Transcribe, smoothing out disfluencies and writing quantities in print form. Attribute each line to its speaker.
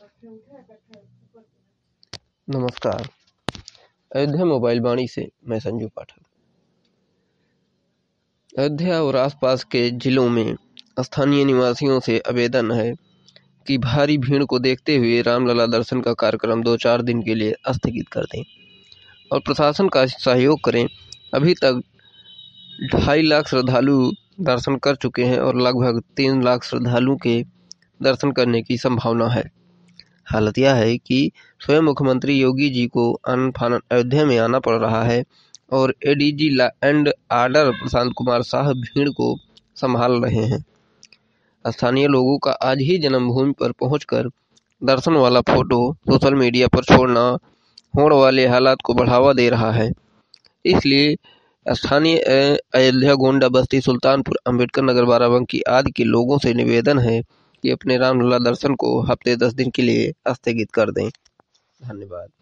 Speaker 1: नमस्कार। अयोध्या मोबाइल वाणी से मैं संजू पाठक। अयोध्या और आसपास के जिलों में स्थानीय निवासियों से आवेदन है कि भारी भीड़ को देखते हुए रामलला दर्शन का कार्यक्रम 2-4 दिन के लिए स्थगित कर दें और प्रशासन का सहयोग करें। अभी तक 2.5 लाख श्रद्धालु दर्शन कर चुके हैं और लगभग 3 लाख श्रद्धालुओं के दर्शन करने की संभावना है। हालत यह है कि स्वयं मुख्यमंत्री योगी जी को अनफानन अयोध्या में आना पड़ रहा है और ADG law and order Prashant Kumar साहब भीड़ को संभाल रहे हैं। स्थानीय लोगों का आज ही जन्मभूमि पर पहुंचकर दर्शन वाला फोटो सोशल मीडिया पर छोड़ना होड़ वाले हालात को बढ़ावा दे रहा है। इसलिए स्थानीय अयोध्या, गोंडा, बस्ती, सुल्तानपुर, अंबेडकर नगर, बाराबंकी आदि के लोगों से निवेदन है कि अपने रामलला दर्शन को हफ्ते 10 दिन के लिए स्थगित कर दें। धन्यवाद।